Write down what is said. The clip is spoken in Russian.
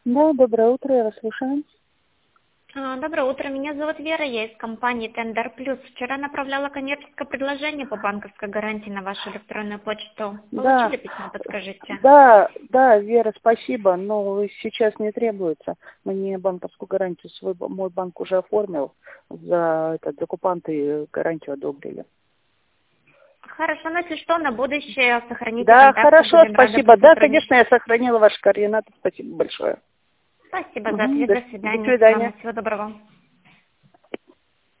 Да, доброе утро, я вас слушаю. Доброе утро, меня зовут Вера, я из компании Тендер Плюс. Вчера направляла коммерческое предложение по банковской гарантии на вашу электронную почту. Да, Получили письмо, подскажите? да, Вера, спасибо, но сейчас не требуется. Мне банковскую гарантию мой банк уже оформил, за оккупанты гарантию одобрили. Хорошо, но если что, на будущее сохраните Да, контакты, хорошо, будем рады спасибо. Да, сотрудничать. конечно, я сохранила ваши координаты, спасибо большое. Спасибо за ответ, До до свидания, свидания. всего доброго.